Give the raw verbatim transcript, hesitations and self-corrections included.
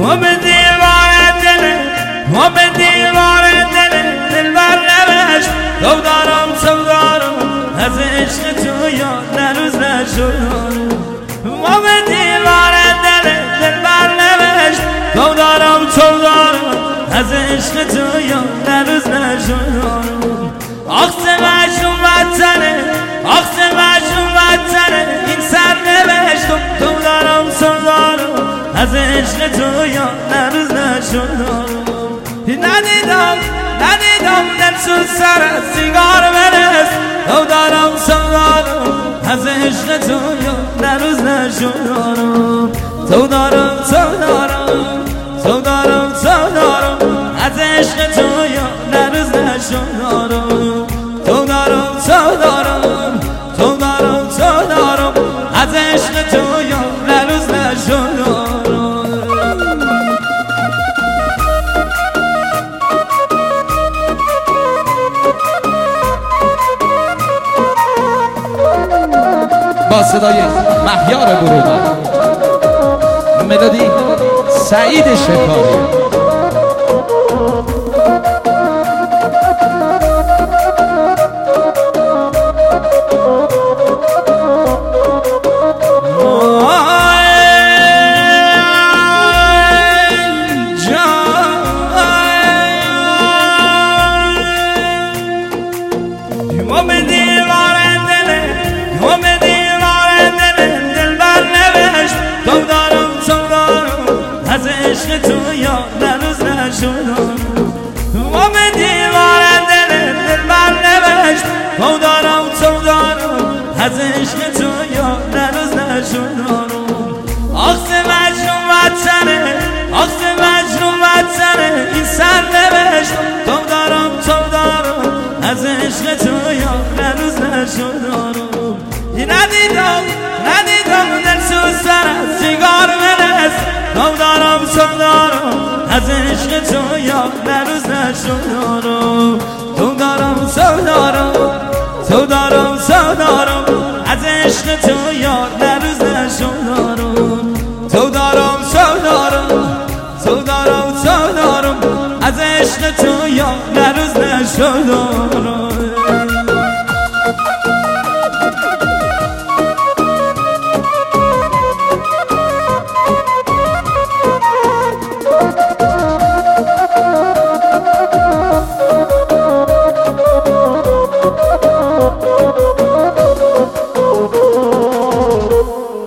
و به دیوار دل و به دیوار دل دل بر نوشت تو دارم تو دارم از عشق تو یاد نروز نشدم و به دیوار دل دل بر نوشت تو دارم تو دارم از عشق تو یاد نروز نشدم آخت مجنون وطنه آخت مجنون وطنه این سر نوشتم تو دارم تو دارم از عشق تو یاد نروز نشدم ندیدم ندیدم دل تو سر سیگار برس تو دارم تو دارم از عشق تو یاد نروز نشدم تو دارم تو دارم تو دارم تو دارم از عشق تو یاد نروز نشدم تو دارم تو دارم تو دارم تو دارم از عشق تو یاد نروز نشدم با صدای مهیار برومند ملودی سعید شکاری عشق تو یاد نروز نشدم و به دیوار دل دل بر نوشت تو دارم تو دارم از عشق تو یاد نروز نشدم آخت مجنون وطنه آخت مجنون وطنه این سر نوشت تو دارم تو دارم از عشق تو یاد نروز نشدم ندیدم ندیدم دل تو سر سیگار برس تو دارم تو دارم از عشق تو یاد نروز نشدم تو دارم تو دارم تو دارم تو دارم از عشق تو یاد نروز نشدم تو دارم تو دارم تو دارم تو دارم از عشق تو